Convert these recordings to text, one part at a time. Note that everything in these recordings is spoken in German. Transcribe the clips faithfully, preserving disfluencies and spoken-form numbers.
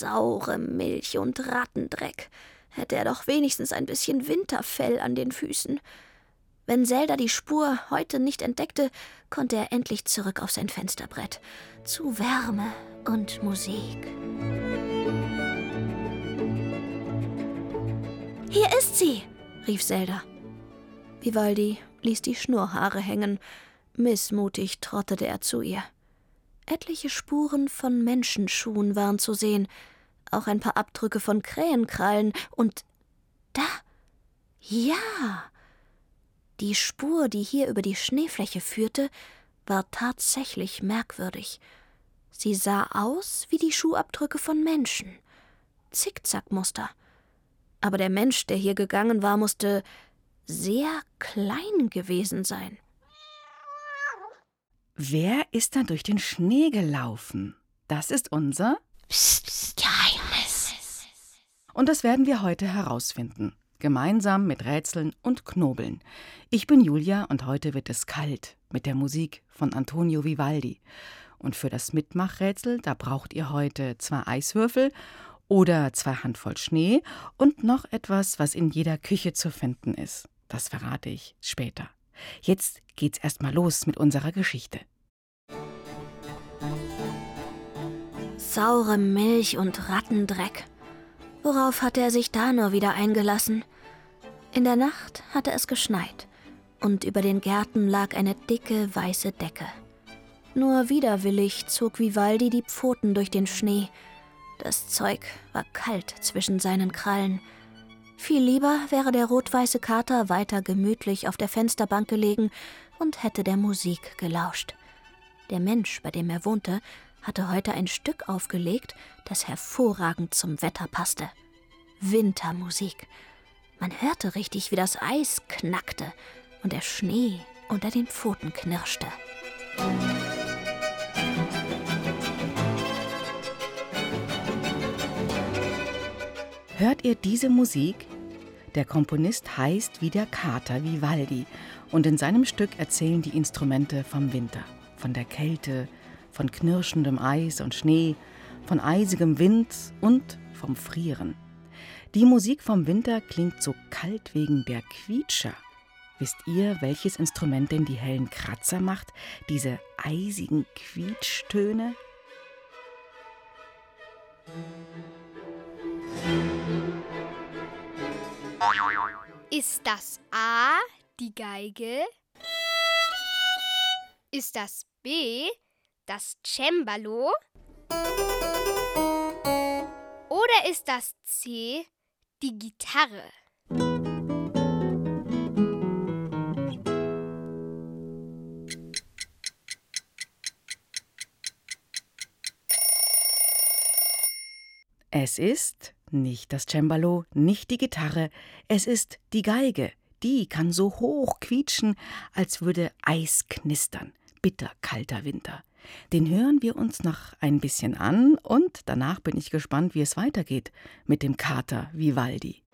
saure Milch und Rattendreck. Hätte er doch wenigstens ein bisschen Winterfell an den Füßen. Wenn Zelda die Spur heute nicht entdeckte, konnte er endlich zurück auf sein Fensterbrett. Zu Wärme und Musik. »Hier ist sie«, rief Zelda. Vivaldi ließ die Schnurrhaare hängen. Missmutig trottete er zu ihr. Etliche Spuren von Menschenschuhen waren zu sehen, auch ein paar Abdrücke von Krähenkrallen und da, ja, die Spur, die hier über die Schneefläche führte, war tatsächlich merkwürdig. Sie sah aus wie die Schuhabdrücke von Menschen. Zickzackmuster. Aber der Mensch, der hier gegangen war, musste sehr klein gewesen sein. Wer ist da durch den Schnee gelaufen? Das ist unser Psst, psst, Geheimnis. Und das werden wir heute herausfinden. Gemeinsam mit Rätseln und Knobeln. Ich bin Julia und heute wird es kalt mit der Musik von Antonio Vivaldi. Und für das Mitmachrätsel, da braucht ihr heute zwei Eiswürfel oder zwei Handvoll Schnee und noch etwas, was in jeder Küche zu finden ist. Das verrate ich später. Jetzt geht's erstmal los mit unserer Geschichte. Saure Milch und Rattendreck. Worauf hatte er sich da nur wieder eingelassen? In der Nacht hatte es geschneit und über den Gärten lag eine dicke, weiße Decke. Nur widerwillig zog Vivaldi die Pfoten durch den Schnee. Das Zeug war kalt zwischen seinen Krallen. Viel lieber wäre der rot-weiße Kater weiter gemütlich auf der Fensterbank gelegen und hätte der Musik gelauscht. Der Mensch, bei dem er wohnte, hatte heute ein Stück aufgelegt, das hervorragend zum Wetter passte. Wintermusik. Man hörte richtig, wie das Eis knackte und der Schnee unter den Pfoten knirschte. Hört ihr diese Musik? Der Komponist heißt wie der Kater Vivaldi und in seinem Stück erzählen die Instrumente vom Winter, von der Kälte, von knirschendem Eis und Schnee, von eisigem Wind und vom Frieren. Die Musik vom Winter klingt so kalt wegen der Quietscher. Wisst ihr, welches Instrument denn die hellen Kratzer macht, diese eisigen Quietschtöne? Ist das A, die Geige? Ist das B, das Cembalo? Oder ist das C, die Gitarre? Es ist nicht das Cembalo, nicht die Gitarre, es ist die Geige. Die kann so hoch quietschen, als würde Eis knistern. Bitterkalter Winter. Den hören wir uns noch ein bisschen an und danach bin ich gespannt, wie es weitergeht mit dem Kater Vivaldi.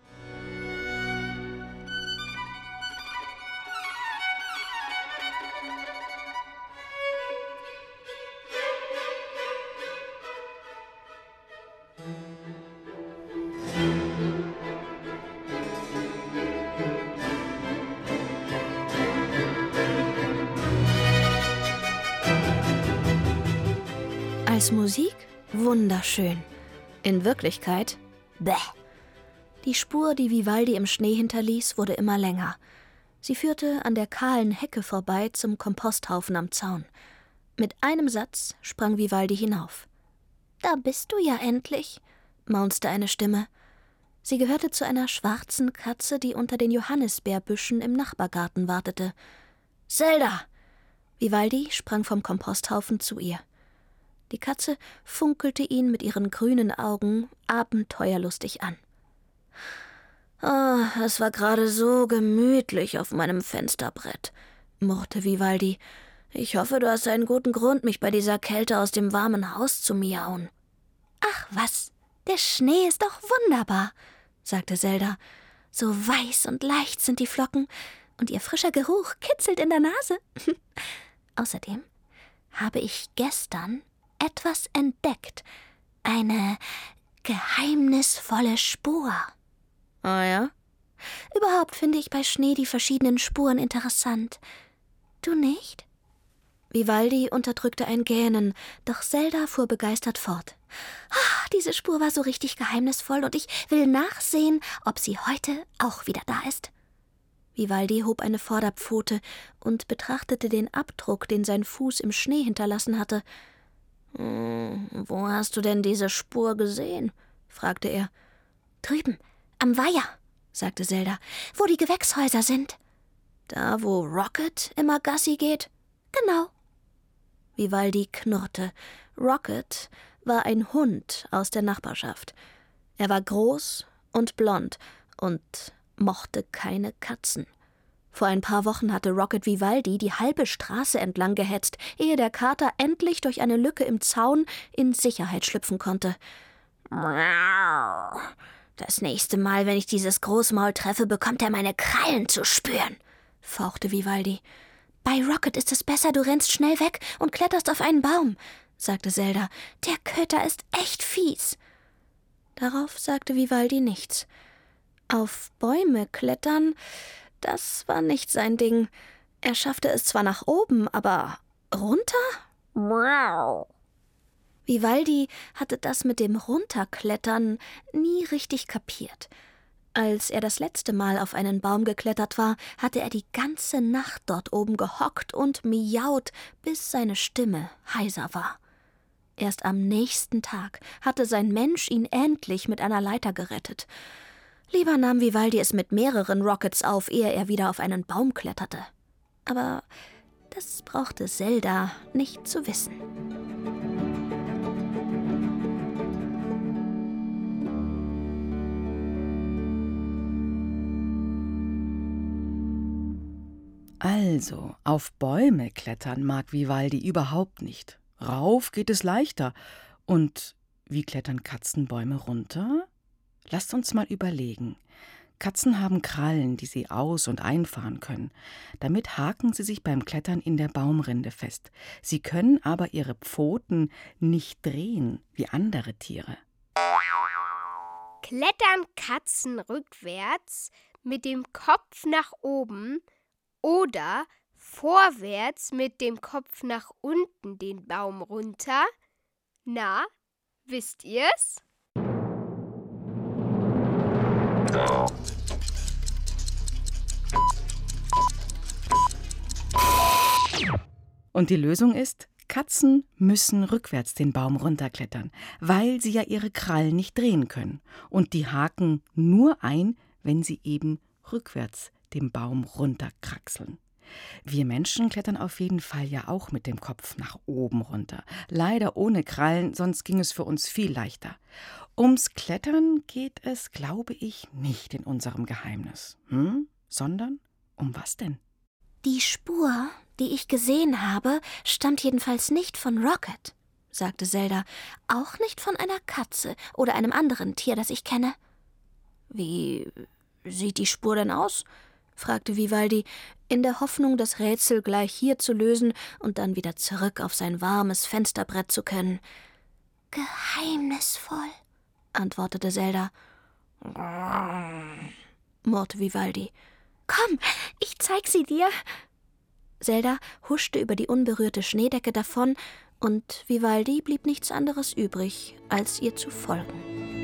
Als Musik wunderschön. In Wirklichkeit, bäh. Die Spur, die Vivaldi im Schnee hinterließ, wurde immer länger. Sie führte an der kahlen Hecke vorbei zum Komposthaufen am Zaun. Mit einem Satz sprang Vivaldi hinauf. »Da bist du ja endlich«, maunzte eine Stimme. Sie gehörte zu einer schwarzen Katze, die unter den Johannisbeerbüschen im Nachbargarten wartete. »Zelda!« Vivaldi sprang vom Komposthaufen zu ihr. Die Katze funkelte ihn mit ihren grünen Augen abenteuerlustig an. »Oh, es war gerade so gemütlich auf meinem Fensterbrett«, murrte Vivaldi. »Ich hoffe, du hast einen guten Grund, mich bei dieser Kälte aus dem warmen Haus zu miauen.« »Ach was, der Schnee ist doch wunderbar«, sagte Zelda. »So weiß und leicht sind die Flocken und ihr frischer Geruch kitzelt in der Nase. Außerdem habe ich gestern etwas entdeckt. Eine geheimnisvolle Spur. Ah ja? Überhaupt finde ich bei Schnee die verschiedenen Spuren interessant. Du nicht? Vivaldi unterdrückte ein Gähnen, doch Zelda fuhr begeistert fort. Ah, diese Spur war so richtig geheimnisvoll und ich will nachsehen, ob sie heute auch wieder da ist. Vivaldi hob eine Vorderpfote und betrachtete den Abdruck, den sein Fuß im Schnee hinterlassen hatte. Hm, »Wo hast du denn diese Spur gesehen?« fragte er. »Drüben, am Weiher«, sagte Zelda, »wo die Gewächshäuser sind.« »Da, wo Rocket immer Gassi geht?« »Genau.« Vivaldi knurrte. Rocket war ein Hund aus der Nachbarschaft. Er war groß und blond und mochte keine Katzen. Vor ein paar Wochen hatte Rocket Vivaldi die halbe Straße entlang gehetzt, ehe der Kater endlich durch eine Lücke im Zaun in Sicherheit schlüpfen konnte. »Das nächste Mal, wenn ich dieses Großmaul treffe, bekommt er meine Krallen zu spüren«, fauchte Vivaldi. »Bei Rocket ist es besser, du rennst schnell weg und kletterst auf einen Baum«, sagte Zelda. »Der Köter ist echt fies.« Darauf sagte Vivaldi nichts. Auf Bäume klettern, das war nicht sein Ding. Er schaffte es zwar nach oben, aber runter? Vivaldi hatte das mit dem Runterklettern nie richtig kapiert. Als er das letzte Mal auf einen Baum geklettert war, hatte er die ganze Nacht dort oben gehockt und miaut, bis seine Stimme heiser war. Erst am nächsten Tag hatte sein Mensch ihn endlich mit einer Leiter gerettet. Lieber nahm Vivaldi es mit mehreren Rockets auf, ehe er wieder auf einen Baum kletterte. Aber das brauchte Zelda nicht zu wissen. Also, auf Bäume klettern mag Vivaldi überhaupt nicht. Rauf geht es leichter. Und wie klettern Katzen Bäume runter? Lasst uns mal überlegen. Katzen haben Krallen, die sie aus- und einfahren können. Damit haken sie sich beim Klettern in der Baumrinde fest. Sie können aber ihre Pfoten nicht drehen wie andere Tiere. Klettern Katzen rückwärts mit dem Kopf nach oben oder vorwärts mit dem Kopf nach unten den Baum runter? Na, wisst ihr's? Und die Lösung ist, Katzen müssen rückwärts den Baum runterklettern, weil sie ja ihre Krallen nicht drehen können. Und die haken nur ein, wenn sie eben rückwärts den Baum runterkraxeln. Wir Menschen klettern auf jeden Fall ja auch mit dem Kopf nach oben runter. Leider ohne Krallen, sonst ging es für uns viel leichter. Ums Klettern geht es, glaube ich, nicht in unserem Geheimnis. Hm? Sondern um was denn? Die Spur, die ich gesehen habe, stammt jedenfalls nicht von Rocket, sagte Zelda. Auch nicht von einer Katze oder einem anderen Tier, das ich kenne. Wie sieht die Spur denn aus? fragte Vivaldi, in der Hoffnung, das Rätsel gleich hier zu lösen und dann wieder zurück auf sein warmes Fensterbrett zu können. Geheimnisvoll, antwortete Zelda. Murrte Vivaldi. Komm, ich zeig sie dir. Zelda huschte über die unberührte Schneedecke davon, und Vivaldi blieb nichts anderes übrig, als ihr zu folgen.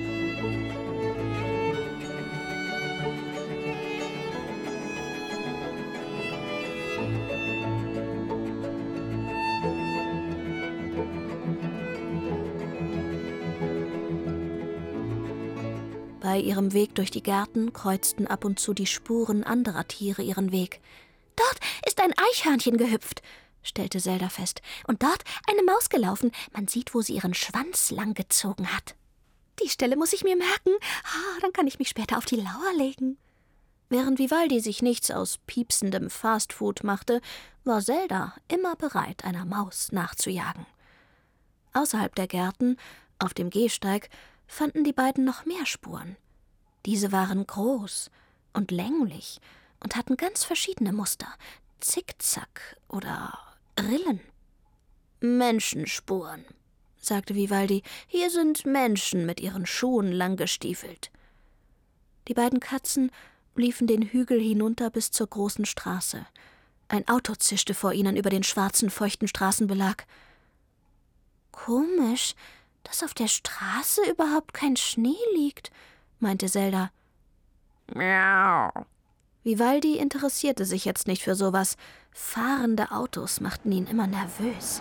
Bei ihrem Weg durch die Gärten kreuzten ab und zu die Spuren anderer Tiere ihren Weg. »Dort ist ein Eichhörnchen gehüpft«, stellte Zelda fest. »Und dort eine Maus gelaufen. Man sieht, wo sie ihren Schwanz langgezogen hat. Die Stelle muss ich mir merken. Ah, dann kann ich mich später auf die Lauer legen.« Während Vivaldi sich nichts aus piepsendem Fastfood machte, war Zelda immer bereit, einer Maus nachzujagen. Außerhalb der Gärten, auf dem Gehsteig, fanden die beiden noch mehr Spuren. Diese waren groß und länglich und hatten ganz verschiedene Muster, Zickzack oder Rillen. »Menschenspuren«, sagte Vivaldi. »Hier sind Menschen mit ihren Schuhen langgestiefelt.« Die beiden Katzen liefen den Hügel hinunter bis zur großen Straße. Ein Auto zischte vor ihnen über den schwarzen, feuchten Straßenbelag. »Komisch, dass auf der Straße überhaupt kein Schnee liegt«, meinte Zelda. »Miau.« Vivaldi interessierte sich jetzt nicht für sowas. Fahrende Autos machten ihn immer nervös.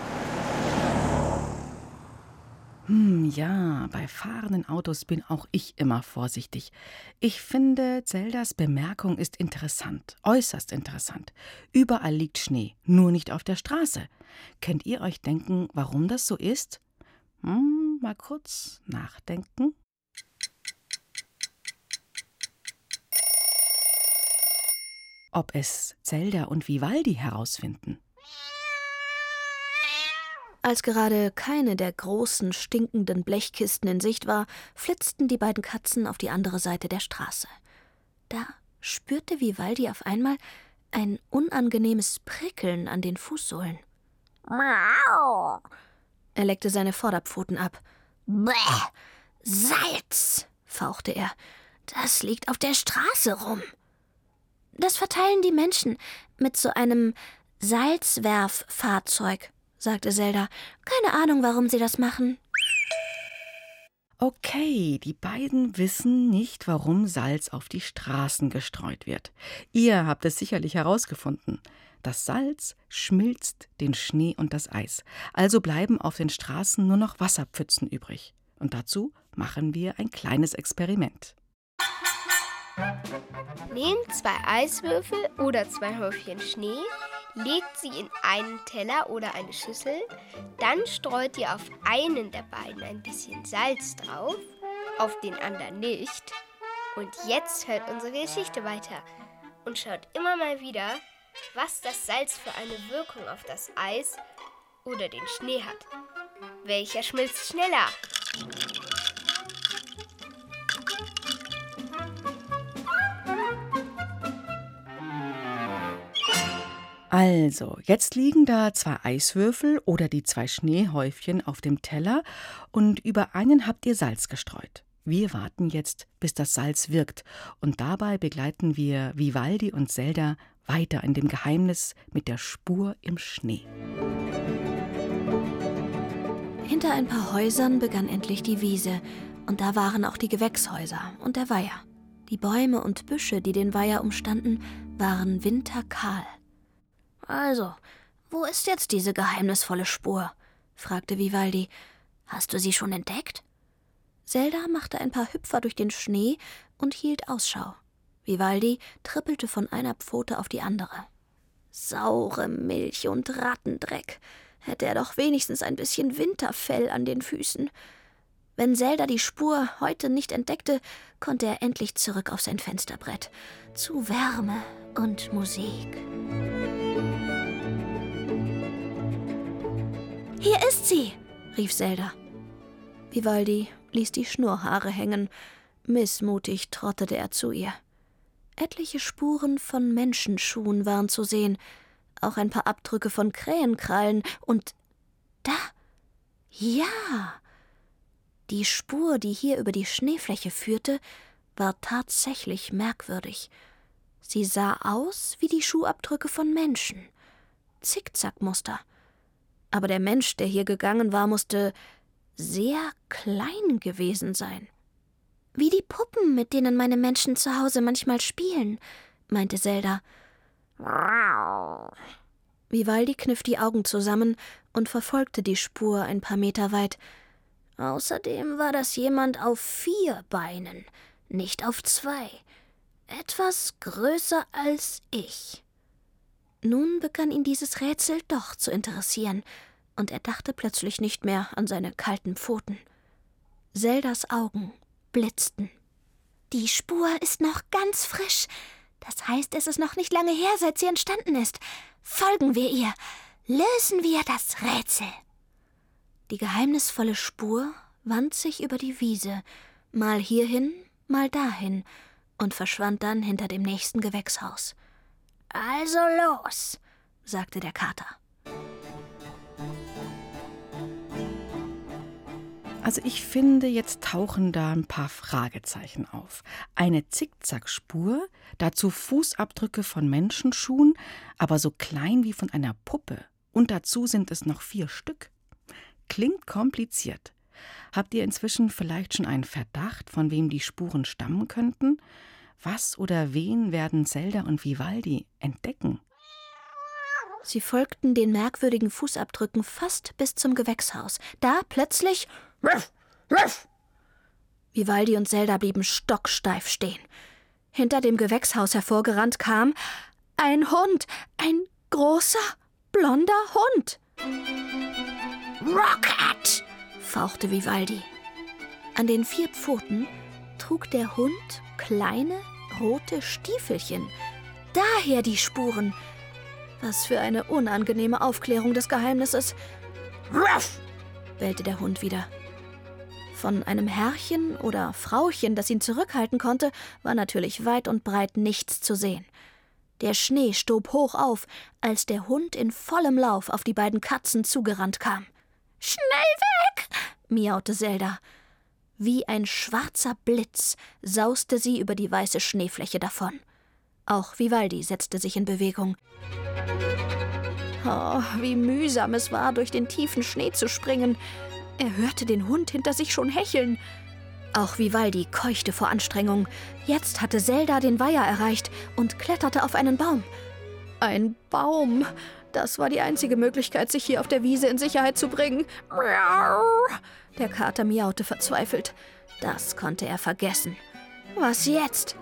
Hm, ja, bei fahrenden Autos bin auch ich immer vorsichtig. Ich finde, Zeldas Bemerkung ist interessant, äußerst interessant. Überall liegt Schnee, nur nicht auf der Straße. Könnt ihr euch denken, warum das so ist? Hm, mal kurz nachdenken. Ob es Zelda und Vivaldi herausfinden. Als gerade keine der großen, stinkenden Blechkisten in Sicht war, flitzten die beiden Katzen auf die andere Seite der Straße. Da spürte Vivaldi auf einmal ein unangenehmes Prickeln an den Fußsohlen. Miau! Er leckte seine Vorderpfoten ab. Bäh! Salz! Fauchte er. Das liegt auf der Straße rum. Das verteilen die Menschen mit so einem Salzwerffahrzeug, sagte Zelda. Keine Ahnung, warum sie das machen. Okay, die beiden wissen nicht, warum Salz auf die Straßen gestreut wird. Ihr habt es sicherlich herausgefunden. Das Salz schmilzt den Schnee und das Eis. Also bleiben auf den Straßen nur noch Wasserpfützen übrig. Und dazu machen wir ein kleines Experiment. Nehmt zwei Eiswürfel oder zwei Häufchen Schnee, legt sie in einen Teller oder eine Schüssel, dann streut ihr auf einen der beiden ein bisschen Salz drauf, auf den anderen nicht. Und jetzt hört unsere Geschichte weiter und schaut immer mal wieder, was das Salz für eine Wirkung auf das Eis oder den Schnee hat. Welcher schmilzt schneller? Also, jetzt liegen da zwei Eiswürfel oder die zwei Schneehäufchen auf dem Teller und über einen habt ihr Salz gestreut. Wir warten jetzt, bis das Salz wirkt und dabei begleiten wir Vivaldi und Zelda weiter in dem Geheimnis mit der Spur im Schnee. Hinter ein paar Häusern begann endlich die Wiese und da waren auch die Gewächshäuser und der Weiher. Die Bäume und Büsche, die den Weiher umstanden, waren winterkahl. »Also, wo ist jetzt diese geheimnisvolle Spur?« fragte Vivaldi. »Hast du sie schon entdeckt?« Zelda machte ein paar Hüpfer durch den Schnee und hielt Ausschau. Vivaldi trippelte von einer Pfote auf die andere. Saure Milch und Rattendreck. Hätte er doch wenigstens ein bisschen Winterfell an den Füßen. Wenn Zelda die Spur heute nicht entdeckte, konnte er endlich zurück auf sein Fensterbrett. Zu Wärme und Musik. »Hier ist sie«, rief Zelda. Vivaldi ließ die Schnurrhaare hängen. Missmutig trottete er zu ihr. Etliche Spuren von Menschenschuhen waren zu sehen, auch ein paar Abdrücke von Krähenkrallen und da, ja, die Spur, die hier über die Schneefläche führte, war tatsächlich merkwürdig. Sie sah aus wie die Schuhabdrücke von Menschen. Zickzackmuster. Aber der Mensch, der hier gegangen war, musste sehr klein gewesen sein. »Wie die Puppen, mit denen meine Menschen zu Hause manchmal spielen«, meinte Zelda. Vivaldi kniff die Augen zusammen und verfolgte die Spur ein paar Meter weit. Außerdem war das jemand auf vier Beinen, nicht auf zwei. Etwas größer als ich. Nun begann ihn dieses Rätsel doch zu interessieren, und er dachte plötzlich nicht mehr an seine kalten Pfoten. Zeldas Augen blitzten. »Die Spur ist noch ganz frisch. Das heißt, es ist noch nicht lange her, seit sie entstanden ist. Folgen wir ihr. Lösen wir das Rätsel.« Die geheimnisvolle Spur wand sich über die Wiese, mal hierhin, mal dahin, und verschwand dann hinter dem nächsten Gewächshaus. »Also los«, sagte der Kater. Also ich finde, jetzt tauchen da ein paar Fragezeichen auf. Eine Zickzackspur, dazu Fußabdrücke von Menschenschuhen, aber so klein wie von einer Puppe. Und dazu sind es noch vier Stück. Klingt kompliziert. Habt ihr inzwischen vielleicht schon einen Verdacht, von wem die Spuren stammen könnten? Was oder wen werden Zelda und Vivaldi entdecken? Sie folgten den merkwürdigen Fußabdrücken fast bis zum Gewächshaus. Da plötzlich... Ruff, ruff! Vivaldi und Zelda blieben stocksteif stehen. Hinter dem Gewächshaus hervorgerannt kam ein Hund, ein großer, blonder Hund. »Rocket!« fauchte Vivaldi. An den vier Pfoten trug der Hund kleine, rote Stiefelchen. Daher die Spuren. Was für eine unangenehme Aufklärung des Geheimnisses. »Ruff!« bellte der Hund wieder. Von einem Herrchen oder Frauchen, das ihn zurückhalten konnte, war natürlich weit und breit nichts zu sehen. Der Schnee stob hoch auf, als der Hund in vollem Lauf auf die beiden Katzen zugerannt kam. »Schnell weg!« miaute Zelda. Wie ein schwarzer Blitz sauste sie über die weiße Schneefläche davon. Auch Vivaldi setzte sich in Bewegung. Oh, wie mühsam es war, durch den tiefen Schnee zu springen. Er hörte den Hund hinter sich schon hecheln. Auch Vivaldi keuchte vor Anstrengung. Jetzt hatte Zelda den Weiher erreicht und kletterte auf einen Baum. Ein Baum! Das war die einzige Möglichkeit, sich hier auf der Wiese in Sicherheit zu bringen. Der Kater miaute verzweifelt. Das konnte er vergessen. Was jetzt?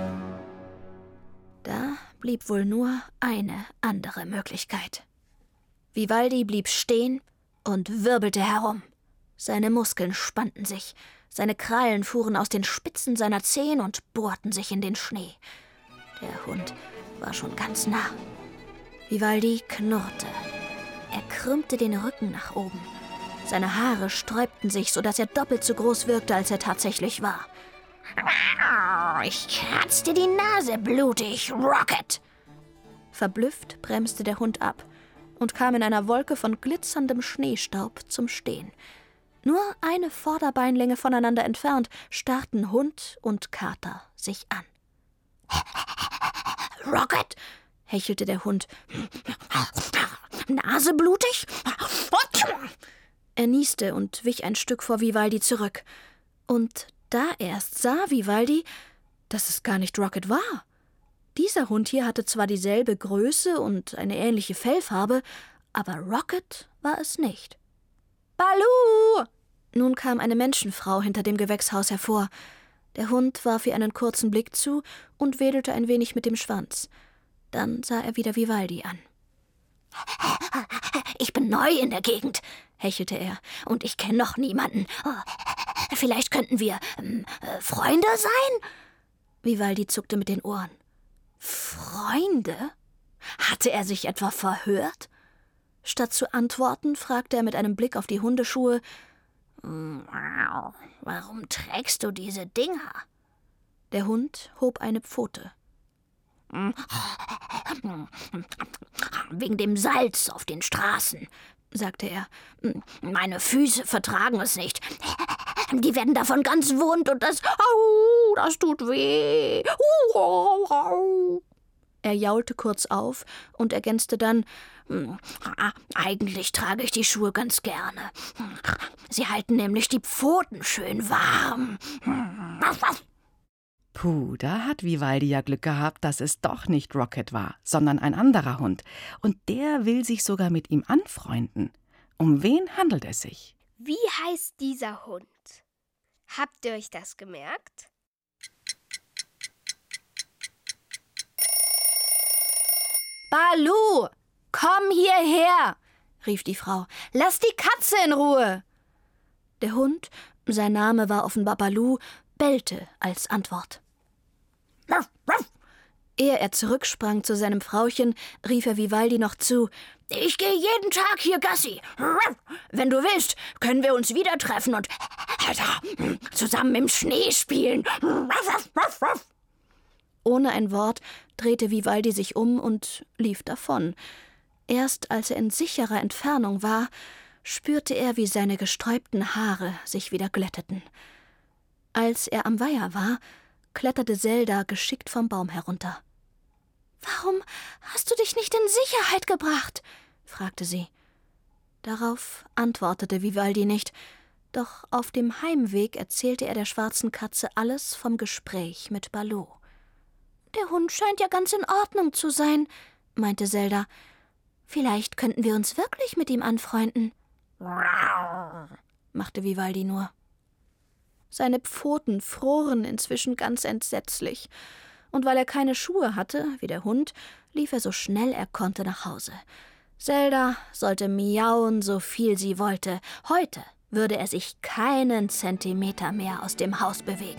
Da blieb wohl nur eine andere Möglichkeit. Vivaldi blieb stehen und wirbelte herum. Seine Muskeln spannten sich, seine Krallen fuhren aus den Spitzen seiner Zehen und bohrten sich in den Schnee. Der Hund war schon ganz nah. Vivaldi knurrte. Er krümmte den Rücken nach oben. Seine Haare sträubten sich, sodass er doppelt so groß wirkte, als er tatsächlich war. »Ich kratz dir die Nase blutig, Rocket!« Verblüfft bremste der Hund ab und kam in einer Wolke von glitzerndem Schneestaub zum Stehen. Nur eine Vorderbeinlänge voneinander entfernt starrten Hund und Kater sich an. »Rocket«, hechelte der Hund. »Nase blutig?« Er nieste und wich ein Stück vor Vivaldi zurück. Und da erst sah Vivaldi, dass es gar nicht Rocket war. Dieser Hund hier hatte zwar dieselbe Größe und eine ähnliche Fellfarbe, aber Rocket war es nicht. »Balu!« Nun kam eine Menschenfrau hinter dem Gewächshaus hervor. Der Hund warf ihr einen kurzen Blick zu und wedelte ein wenig mit dem Schwanz. Dann sah er wieder Vivaldi an. »Ich bin neu in der Gegend«, hechelte er, »und ich kenne noch niemanden. Vielleicht könnten wir ähm, äh, Freunde sein?« Vivaldi zuckte mit den Ohren. »Freunde? Hatte er sich etwa verhört?« Statt zu antworten, fragte er mit einem Blick auf die Hundeschuhe, »Warum trägst du diese Dinger?« Der Hund hob eine Pfote. »Wegen dem Salz auf den Straßen«, sagte er. »Meine Füße vertragen es nicht. Die werden davon ganz wund und das... Au, das tut weh. Uh, au, au.« Er jaulte kurz auf und ergänzte dann, »Eigentlich trage ich die Schuhe ganz gerne. Sie halten nämlich die Pfoten schön warm.« Puh, da hat Vivaldi ja Glück gehabt, dass es doch nicht Rocket war, sondern ein anderer Hund. Und der will sich sogar mit ihm anfreunden. Um wen handelt es sich? Wie heißt dieser Hund? Habt ihr euch das gemerkt? »Balu, komm hierher«, rief die Frau. »Lass die Katze in Ruhe!« Der Hund, sein Name war offenbar Balu, bellte als Antwort. Ehe er zurücksprang zu seinem Frauchen, rief er Vivaldi noch zu, »Ich gehe jeden Tag hier Gassi. Wenn du willst, können wir uns wieder treffen und zusammen im Schnee spielen.« Ohne ein Wort drehte Vivaldi sich um und lief davon. Erst als er in sicherer Entfernung war, spürte er, wie seine gesträubten Haare sich wieder glätteten. Als er am Weiher war, kletterte Zelda geschickt vom Baum herunter. »Warum hast du dich nicht in Sicherheit gebracht?« fragte sie. Darauf antwortete Vivaldi nicht, doch auf dem Heimweg erzählte er der schwarzen Katze alles vom Gespräch mit Baloo. »Der Hund scheint ja ganz in Ordnung zu sein«, meinte Zelda. »Vielleicht könnten wir uns wirklich mit ihm anfreunden.« machte Vivaldi nur. Seine Pfoten froren inzwischen ganz entsetzlich, und weil er keine Schuhe hatte, wie der Hund, lief er so schnell er konnte nach Hause. Zelda sollte miauen, so viel sie wollte. Heute würde er sich keinen Zentimeter mehr aus dem Haus bewegen.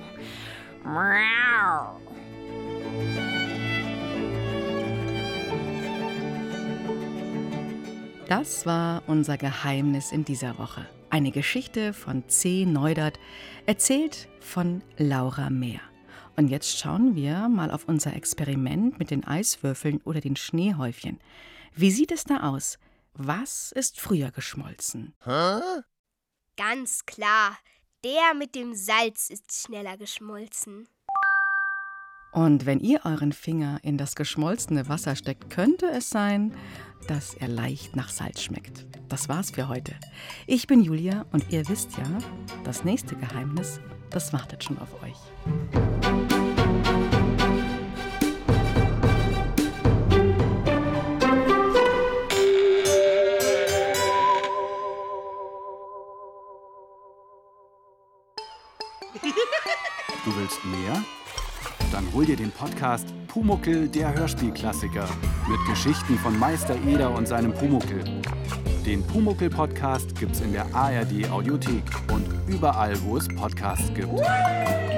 Das war unser Geheimnis in dieser Woche. Eine Geschichte von C. Neudert, erzählt von Laura Mehr. Und jetzt schauen wir mal auf unser Experiment mit den Eiswürfeln oder den Schneehäufchen. Wie sieht es da aus? Was ist früher geschmolzen? Hä? Ganz klar, der mit dem Salz ist schneller geschmolzen. Und wenn ihr euren Finger in das geschmolzene Wasser steckt, könnte es sein, dass er leicht nach Salz schmeckt. Das war's für heute. Ich bin Julia und ihr wisst ja, das nächste Geheimnis, das wartet schon auf euch. Du willst mehr? Dann hol dir den Podcast Pumuckl, der Hörspielklassiker mit Geschichten von Meister Eder und seinem Pumuckl. Den Pumuckl-Podcast gibt's in der A R D-Audiothek und überall, wo es Podcasts gibt.